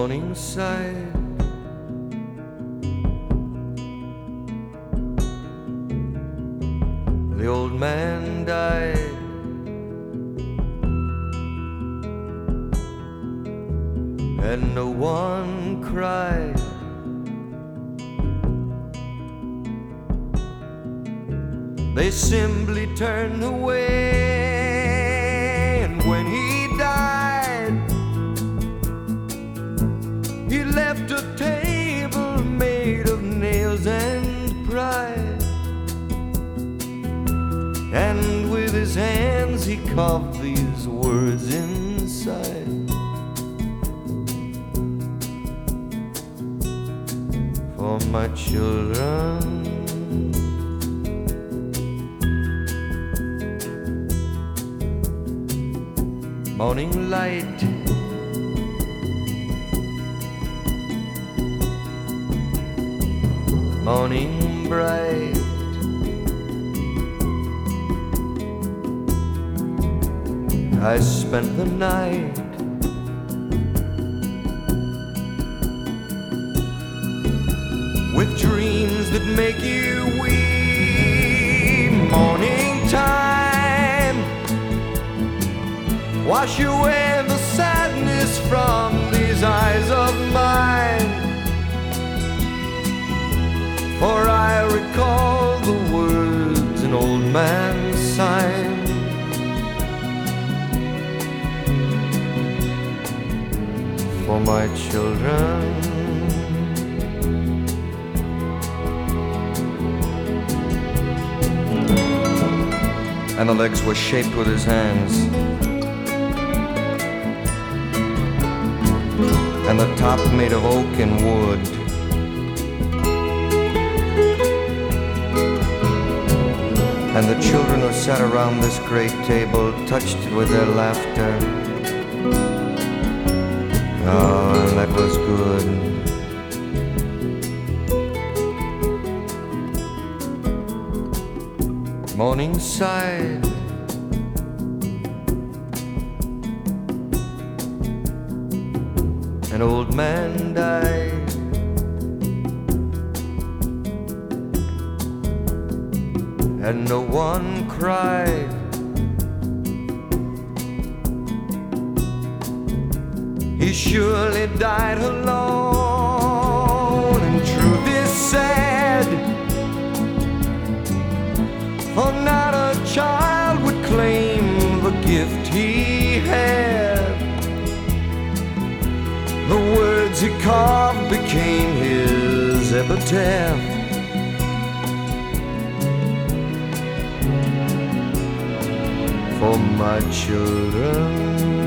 Morningside. The old man died, and no one cried. They simply turned away, and when he died, he left a table made of nails and pride. And with his hands he carved these words inside: for my children. Morning light, morning bright, I spent the night with dreams that make you weep. Morning time, wash away the sadness from these eyes of mine, for I recall the words an old man signed: for my children. And the legs were shaped with his hands, and the top made of oak and wood. And the children who sat around this great table touched it with their laughter. Oh, that was good. Morningside, an old man died, and no one cried. He surely died alone, and truth is said, for not a child would claim the gift he had. The words he carved became his epitaph: for my children.